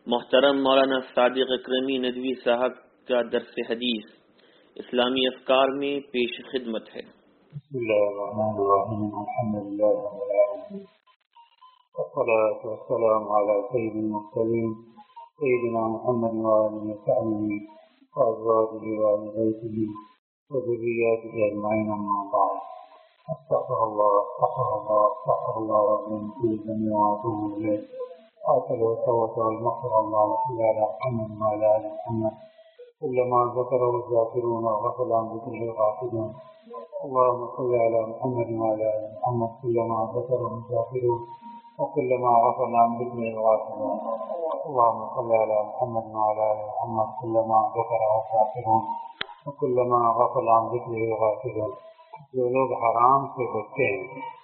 محترم مولانا صادق اکرمی ندوی صاحب کا درس حدیث اسلامی افکار میں پیش خدمت ہے۔ بسم اللہ الرحمن الرحیم، الحمد للہ رب العالمین، والصلاة والسلام علی سید المرسلین سیدنا محمد وآلہ وصحبہ وازواجہ وآل بیتہ وذریاتہ اجمعین، اما بعد، استغفر اللہ رب من كل ذنب واتوب الیہ، آخر وصوت والمغفر اللهم صل على محمد وعلى آل محمد كلما ذكره الذاكرون وغفل عن ذكره الغافلون، اللهم صل على محمد وعلى آل محمد كلما ذكره الذاكرون وكلما غفل عن ذكره الغافلون، اللهم صل على محمد وعلى آل محمد كلما ذكره الذاكرون وكلما غفل عن ذكره الغافلون۔ جو لوگ حرام سے بچتے ہیں،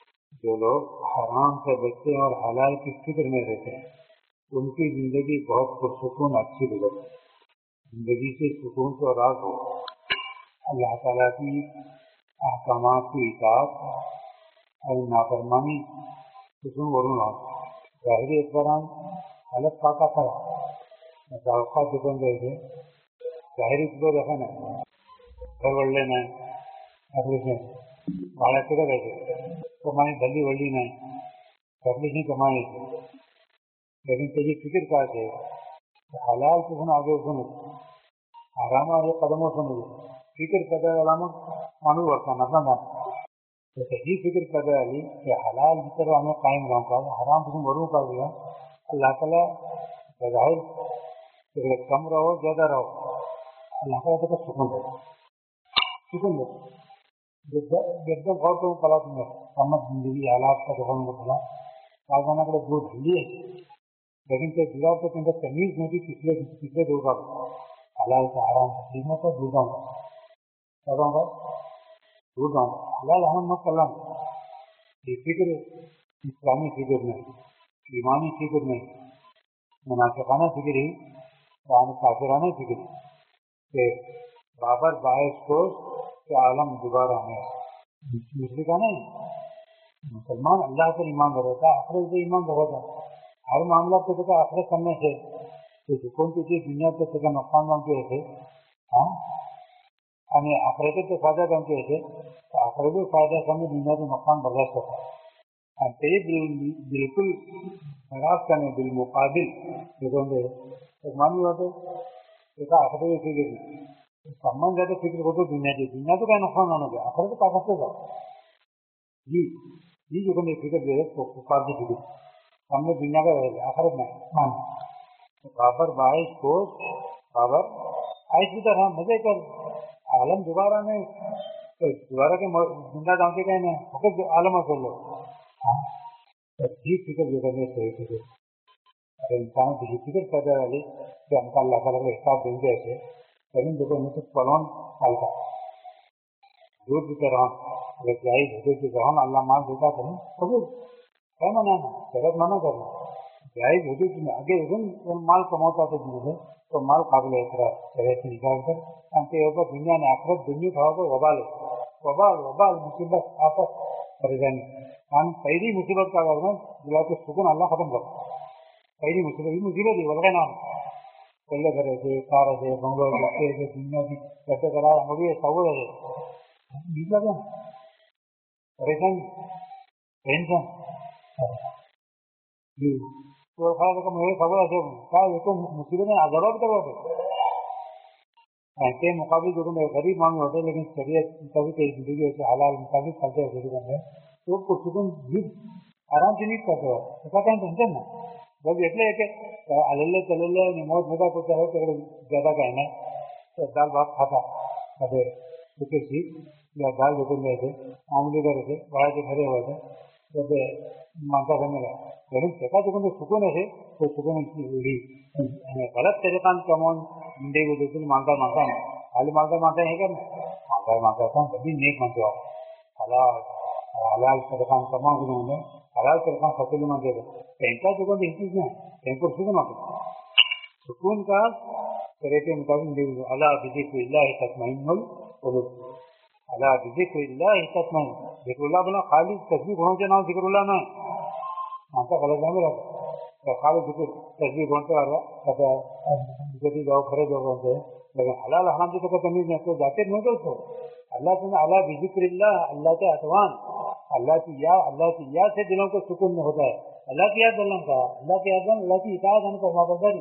اور حلال کی فکر میں رہتے ہیں، ان کی زندگی بہت پرسکون اچھی گزرتی ہے۔ زندگی سے سکون تو راز ہو، اللہ تعالیٰ کی احکامات کی اطاعت اور نافرمانی سکون ورن ہو۔ ظاہری اقبران حالت پاکا کرا مطابقات دکن دے گے، ظاہری کو دیکھا نا گھر وڑلے نا بھاڑا کدھر رہتے کمائی دلی ولی نہیں کرلی نہیں کمائی، لیکن تجھے فکر کرتے حلال کو سن آگے سنو، حرام آگے قدموں سنو، فکر کرتا ہے علامت مانو ورکا نفل نہ تجھے فکر کرتا ہے کہ حلال کی طرح ہمیں قائم رہوں گا، حرام کو وروں کر دیا اللہ تعالیٰ بظاہر کم رہو زیادہ رہو، اللہ تعالیٰ تو سکون دے سکون دے ایک دم غور کروں پلا تم نے سمجھ زندگی حالات کا دفعہ کو پلا کاغذانہ کے لیے دودھ ڈھلی ہے، لیکن تو دیوار کو تم کو تمیز نہیں تھی پچھلے دور کا حلال کا حرام کا چیزوں کو دودھ آؤں گا حلال حرام مت کر یہ فکر اسلامی فکر میں، ایمانی فکر میں، منافقانہ فکر ہی کافرانہ فکر کہ بابر باعث کو کہ عالم دوبارہ ہے دوسری کا نہیں، مسلمان اللہ پر ایمان رہتا، آخرت سے ایمان رہتا، ہر معاملہ کو دیکھا آخرت کرنے سے کون سی چیز دنیا سے کا نقصان بنتے ہوتے یعنی آخرت سے فائدہ بنتے ہوتے تو آخرت سے فائدہ کرنے دنیا سے نقصان برداشت ہوتا ہے، بالکل خراب کرنے بالمقابل مانی ہوتے دیکھا آخرت سے فکر سامان زیادہ فکر ہوتے دنیا تو کیا نقصان ہونا گیا آخرت سے طاقت سے جاؤ جو فکر دے پکار کی فکر ہم نے دنیا کا رہ گیا آخرت میں بابر باعث کو بابر آئس کی طرح مزے کر عالم دوبارہ میں دوبارہ کے زندہ جان کے کہنے فقط عالم کر لو جی فکر جو کرنے صحیح فکر اگر انسان کی فکر پیدا والی کہ ہم کا اللہ تعالیٰ کا حساب دیں گے ایسے لیکن دیکھو مجھے پلون پال کا دودھ کی طرح اگر جائز حضور کی طرح اللہ مال دیتا کریں قبول کیا منانا غلط منع کرنا جائز حضور کی آگے مال کماتا تھا جن سے تو مال قابل اعتراض طرح سے نکال کر کے اوپر دنیا نے آخرت دنیا کھاؤ گے وبال مصیبت آفت پریشانی ہم پہلی مصیبت کا کرنا جلا کے سکون اللہ ختم کرتا پہلی مصیبت یہ مصیبت ہی بلکہ نام پہلے گھر سے کار سے بنگلور سے دنیا کی کیسے کرا مجھے سب رہے پریشانی ٹینشن میرے خبر ہے یہ تو مصیبت میں ضرورت کرو کے مقابل جو غریب مانگ ہوتے لیکن شریعت مطابق زندگی ہوتے حلال مطابق کرتے ہوتے بندے تو سکون آرام سے نہیں کرتے ہو کہیں ٹینشن نا بس એટલે કે અલલ્લે ચલલ્લે મોજ મજા કરતા હોય તો જ્યાદા કાંઈ નહીં તો દાલ ભાત ખાતા બધે સુખે શીખ या दाल જોતું રહે છે આમલી કરે છે બહાર જે ઘરે હોય છે બધે માનતા ગમેલા લેकिन ટકા જો સુકૂન હશે તો સુકૂન ગલત તરીકા કમોન ઈંડે બધું માનતા નહીં ખાલી માનતા હે કે માનતા પણ બધી નેક માનતો હલાલ તરીકા કમાવું ને हलाल तरीका फसली में देगा टैंका जो इस चीज में टैंकर सुकून आता सुकून का तरह के मुताबिक अला बिज़िक्रिल्लाह तत्मइन्नुल क़ुलूब अला बिज़िक्रिल्लाह तत्मइन्न जिक्रुल्लाह बना खाली तस्बीह होने के नाम जिक्रुल्लाह नहीं मानता गलत नहीं रहा خالی ذکر تصویر ڈھونڈتے آ رہا جدی جاؤ کھڑے جاؤ بولتے ہیں، لیکن حلال حرام کی تو تمیز نہیں، تو جاتے نہیں تو اللہ سے اللہ بذکر اللہ، اللہ کے اتوان، اللہ کی یاد سے دلوں کو سکون میں ہوتا ہے. اللہ کی یاد دلوں کا، اللہ کی یاد، اللہ کی اطاعت ہم فرما برداری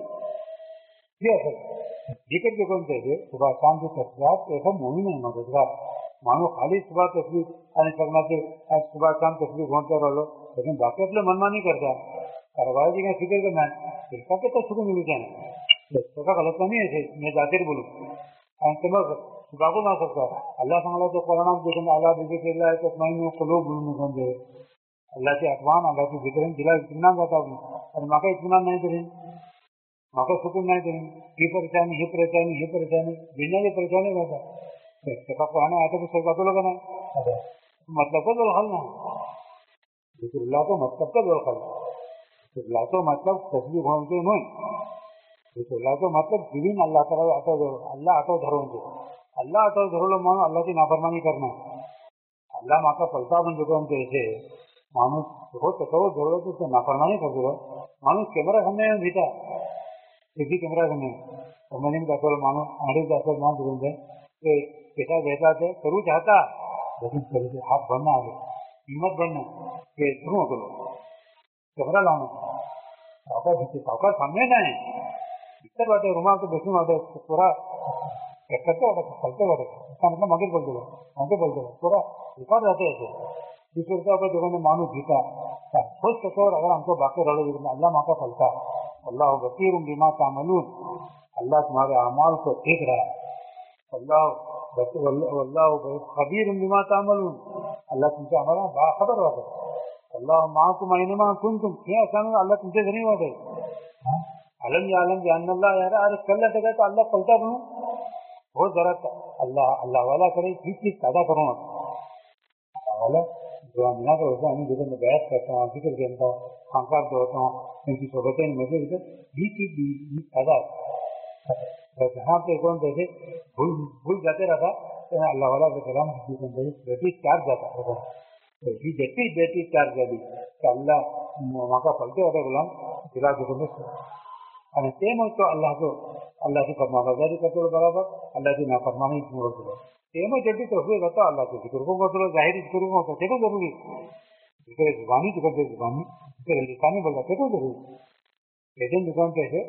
یہ ہے. ذکر کے کون کہتے صبح شام کی تصویرات ایسا مومن ہے مددگار. مانو خالی صبح تصویر کرنا کہ صبح شام تصویر ڈھونڈتے رہو، لیکن باقی اپنے من نہیں کرتا. کاروبار جی میں فکر کرنا ہے کہ تو سکون مل جانا کا غلط نہیں ہے. میں ذاکر بولوں صبح کو نہ سکتا اللہ سمجھا تو قرآن دیکھیں اللہ بذکر اللہ تو میں قلوب سمجھے اللہ کے اقوام اللہ کے ذکر دلا اطمینان جاتا ہوں اور ماں کا اطمینان نہیں کریں، ماں کا سکون نہیں کریں، یہ پریشانی دنیا کی پریشانی رہتا قرآن آیا تو سب باتوں لگانا مطلب کو حل نہ ذکر اللہ کو مطلب کا حل اللہ تو مطلب تصویر ہونے نہیں، ذکر اللہ تو مطلب دین اللہ تعالیٰ اللہ آٹو دھروں سے اللہ آٹو دھرو لو مانو اللہ کی نافرمانی کرنا اللہ ماں کا پلتا بن چکا ہم ایسے مانوس بہت تصور ضرورت ہے تو نافرمانی کر دو مانوس کیمرہ سامنے بیٹا کسی کیمرہ سامنے تو میں نے کہا مانو آڑے جاتا مان ضرور ہے کہ پیسہ دیتا تھے کروں چاہتا لیکن کبھی سے ہاتھ بڑھنا آگے ہمت بڑھنا کہ شروع کرو کیمرہ لانا ساؤکار سامنے نہ ہے اتر بات ہے رومال تو بیٹھنے والا پورا کرتے چلتے بڑھے اس کا مطلب مگر بول دو پورا ریکارڈ رہتے ایسے 20 روپیہ جگہ میں مانو جیتا خوش تصور اگر ہم کو باقی رہے اللہ ماں کا پلتا اللہ بصیر بما تعملون اللہ تمہارے اعمال کو دیکھ رہا ہے اللہ خبیر بما تعملون اللہ تم سے ہمارا باخبر ہوا اللہ معکم اینما کنتم کیا آسان اللہ تم سے نہیں ہوا گئے علم یا علم جان اللہ یار ارے کل لگا تو اللہ پلتا بنوں بہت ذرا اللہ والا کرے چیز پیدا کروں اللہ والا جو منا کر ہوتا ہے جیسے میں بحث کرتا ہوں فکر کرتا ہوں خانقاہ دوڑتا ہوں ان کی صحبتیں مجھے یہ چیز پیدا جہاں پہ کون جیسے بھول جاتے رہتا تو اللہ والا کے کلام بیٹی چارج جاتا جتنی بیٹی چارج جاتی کہ اللہ وہاں کا پلتے ہوتے غلام ضلع اور تیم تو اللہ کو اللہ کی فرما برداری کرتے برابر اللہ کی نافرمانی تیم جلدی تو ہوئے رہتا اللہ کے ذکر کو مطلب ظاہری ذکر کو ہوتا ہے ضروری ذکر زبانی ذکر زبانی ذکر لسانی بول رہا ہے ضروری لیکن دکان کیسے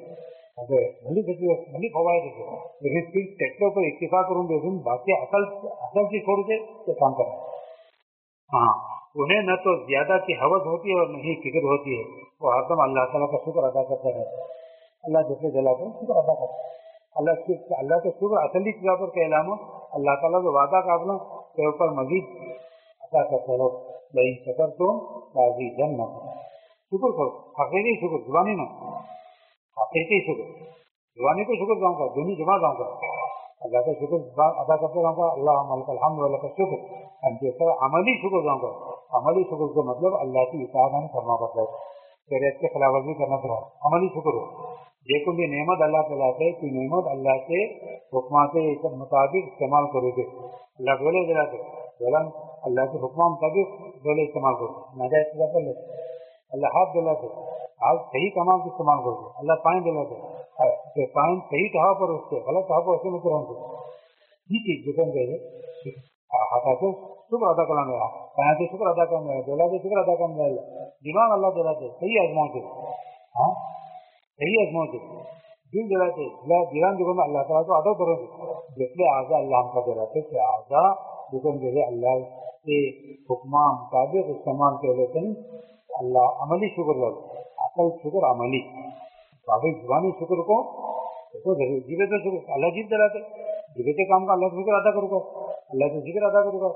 بھلی فوائد لیکن پھر ٹیکٹر پر اتفاق کروں لیکن باقی اصل چیز چھوڑ کے یہ کام کرنا ہاں انہیں نہ تو زیادہ کی حوث ہوتی ہے اور نہیں فکر ہوتی ہے وہ ہر دم اللہ تعالیٰ کا شکر ادا کرتا رہتا ہے اللہ جیسے جلا کر شکر ادا کرتا اللہ کے شکر اصلی چیزوں پر کہ اعلان ہو اللہ تعالیٰ کے وعدہ قابلوں کے اوپر مزید ادا کرتے رہو لیکن شکر تو راضی جن نہ شکر کرو حقیقی شکر زبانی نہ حقیقی شکر زبانی کو شکر جاؤں گا دونوں جمع جاؤں گا اللہ کا شکر ادا کرتے رہوں گا اللہ الحمد للہ کا شکر جیسا عملی شکر جاؤں گا عملی شکر کا مطلب اللہ کی اطاعت میں فرما پڑتا ہے شریعت کے خلاف ورزی کرنا پڑا عملی شکر ہو یہ کوئی نعمت اللہ تعالیٰ سے کہ نعمت اللہ کے حکمات کے مطابق استعمال کرو گے اللہ بولے ذرا سے اللہ کے حکم مطابق بولے استعمال کرو ناجائز پیدا کر لے اللہ ہاتھ دلا سے ہاتھ صحیح کمال کو استعمال کرو گے اللہ پائن دلا سے پائن صحیح کہا پر اس کے غلط کہا پر ایسے میں کروں گے یہ چیز جو کہ ہاتھ سے شکر ادا کرنا میرا پائن سے شکر ادا کرنا میرا دلا سے شکر ادا کرنا میرا دماغ اللہ دلا سے صحیح آزما کے ہاں صحیح آزما کے دل دلاتے دلان جو اللہ تعالیٰ کو ادا کرو گے جیسے آزا اللہ ہم کا دلاتے کہ آزا حکم جو اللہ کے حکمہ مطابق استعمال کر لیتے ہیں اللہ عملی شکر لو اصل شکر عملی باقی زبانی شکر کو جیبے تو شکر اللہ جیت دلاتے جیبے کے کام کا اللہ شکر ادا کرو گا اللہ سے ذکر ادا کرو گا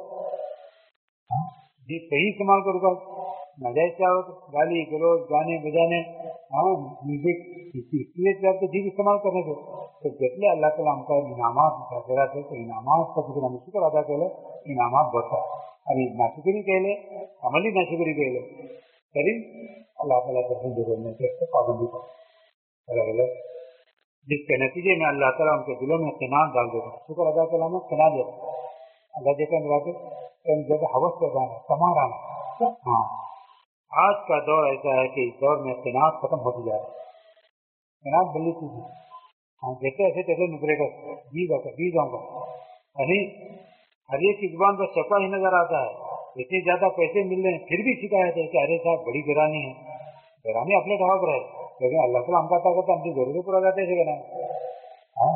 جی صحیح استعمال کرو گا ناجائز کیا ہو گالی گلوچ گانے بجانے ہاں میوزک جیب استعمال کرنے سے تو جتنے اللہ تعالیٰ ہم کا انعامات مشاہدہ تھے تو انعامات کا ذکر ہم شکر ادا کر لے انعامات بڑھتا ابھی ناشکری کہہ لے عملی ناشکری کہہ لے کریم اللہ تعالیٰ کے پابندی پر جس کے نتیجے میں اللہ تعالیٰ ان کے دلوں میں اطمینان ڈال دیتا شکر ادا کرنا میں اطمینان دیتا اللہ دیکھا میرا جگہ حوث پہ جانا کما رہا ہاں آج کا دور ایسا ہے کہ اس دور میں قناعت ختم ہوتی جا رہی ہے. قناعت بلی چیز ہے. ہاں جیسے ایسے تیسے نکلے گا بیج آؤں گا. ہر ایک کی زبان پر شکوہ ہی نظر آتا ہے. اتنے زیادہ پیسے مل رہے ہیں پھر بھی شکایت ہے کہ ارے صاحب بڑی گرانی ہے. گرانی اپنے دوا پر ہے لیکن اللہ تعالیٰ ہم کا طاقت ہم کی ضرورت پورا جاتے ہیں گرانی. ہاں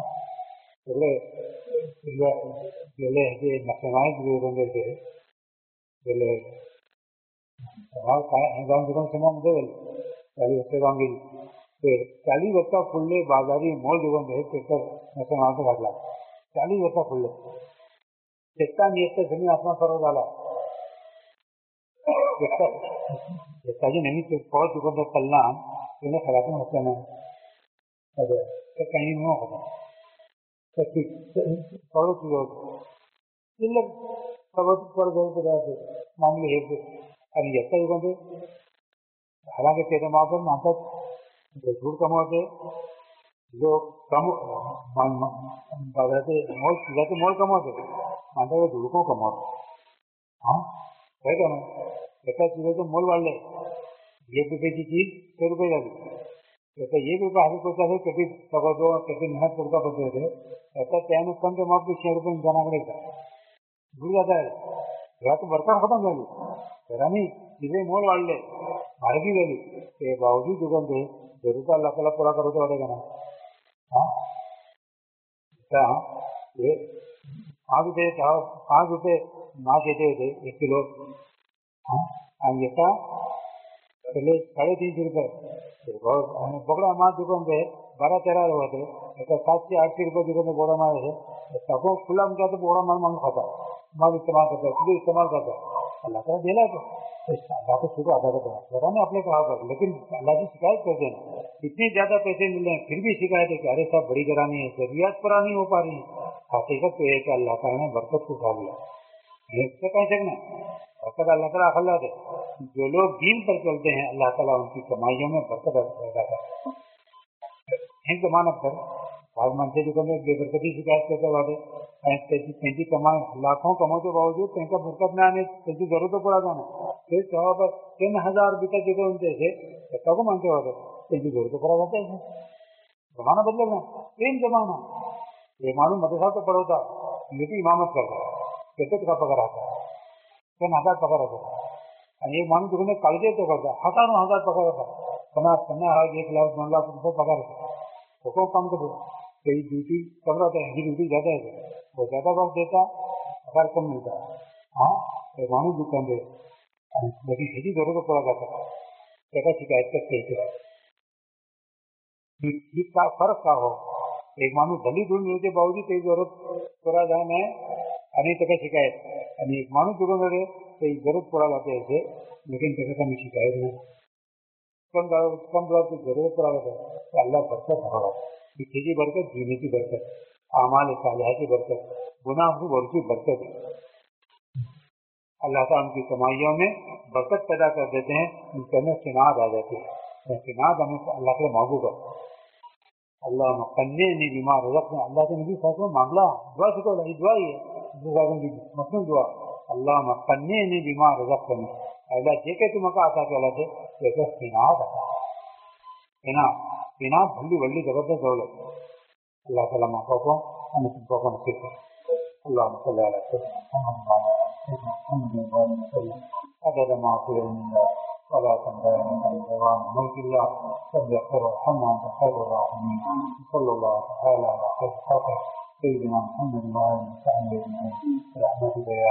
نقصان چالیس وقت فلے بازاری مول جگہ نقصان گھٹلا 40 وقت فلے چیتا نیت زمین آسمان فرو ڈالا نہیں تو بہت جگہ چلنا انہیں خراب ہوتا ہے کہیں نہیں ہوتا معمولی ہے حالانکہ تیرے ماں پر مانتا جھوٹ کم ہوتے جو کم مول کم ہوتے مانتا ہے جھوٹ کو کم ہوتے. ہاں ہے کیا نا ایسا چیزیں تو مول والے 1 روپے کی چیز 100 روپے کا بھی ایسا 1 روپے حاصل کرتا ہے کبھی سوا دو کبھی محنت کرتا پڑتے تھے ایسا کیا کم کے ماپ کو 6 روپے میں جانا پڑے گا جڑ جاتا ہے. یا تو برکت ختم کر لی نہیں چیزیں مول والے لے مارے بھی لے لی کے باوجود دکان دے ضرور اللہ تعالیٰ پورا کرو تو گا نا. ہاں 5 روپے ماں دیتے ہوتے 1 کلو. ایسا پہلے 350 روپے بگڑا ماں دکان پہ 12-13 ہوتے ایسا 700-800 روپے دکان میں بوڑا مار ہے سب کھلا میں جاتے بوڑا مال کھاتا مال استعمال کرتا ہے خود استعمال کرتا ہے. اللہ تعالیٰ دینا تو اللہ کو شکر ادا کرتا ہے ذرا نے اپنے کہا کر لیکن اللہ کی شکایت کرتے ہیں اتنے زیادہ پیسے مل رہے ہیں پھر بھی شکایت ہے کہ ارے صاحب بڑی گرانی ہے ضروریات پورا نہیں ہو پا رہی ہے. حقیقت تو یہ کہ اللہ تعالیٰ نے برکت کو اٹھا لیا سے کہیں سکنا برکت اللہ تعالیٰ اخلا دے. جو لوگ دین پر چلتے ہیں اللہ تعالیٰ ان کی کمائیوں میں برکت پیدا کرتا ہے. زمانت پر بھاگ منچے جو کرنے بے برکتی شکایت کرتے والے پینتی کمائے لاکھوں کماؤ کے باوجود کہیں کا برکت نہ آنے کہیں ضرورت پڑا جانا پھر 3000 روپئے جو ان سے ایسا کو مانتے ہوتے کہیں ضرورت پڑا جاتا ہے. زمانہ بدلے گا سیم زمانہ. یہ معلوم مدرسہ تو پڑھو تھا لیکن امامت کرتا کتنے کا پکڑ آتا 1000 پکڑ آتا اور یہ معلوم جو کالجے تو کرتا 1000 پکڑ آتا 50 1 لاکھ 2 لاکھ روپے پکڑ آتا تو کام کرو کئی ڈیوٹی کم رہتا ہے ڈیوٹی زیادہ ہے وہ زیادہ وقت دیتا پکڑ کم ملتا. ہاں یہ معلوم دکان دے لیکن کسی ضرورت پڑا جاتا ہے شکایت کرتے کا فرق کا ہو ایک مانو دلی دور ملنے کے باوجود کئی ضرورت پورا جانا ہے انہیں تک شکایت ایک مانو دور میں رہے کئی ضرورت پڑا جاتے ایسے لیکن کسی کا نہیں شکایت نہیں کم کی ضرورت پڑا جاتا ہے اللہ برکت ہوا پیچھے کی برکت جینے کی برکت اعمال صالحہ کی برکت گناہ کی برکت. اللہ تعالیٰ ان کی کمائیوں میں برکت پیدا کر دیتے ہیں ان کے اندر قناعت آ جاتی ہے. قناعت ہمیں اللہ کے معبود کا اللہ مقنع نہیں بیمار رزق میں اللہ کے نبی فیصلہ معاملہ دعا سکو لگی دعا ہی ہے مطلب دعا اللہ مقنع نہیں بیمار رزق میں اللہ جے کہ تم کا آتا کہ اللہ سے جیسے قناعت آتا قناعت بھلی بھلی زبردست دولت اللہ تعالیٰ ماں کو نصیب کرے. اللہ صلی اللہ عدد ما في علم الله ولا تنبغي عن دوام ملك الله فليغفر وارحمه وانت خير الراحمين. صلى الله تعالى على خير خلقه سيدنا محمد وعلى اله وصحبه اجمعين برحمتك يا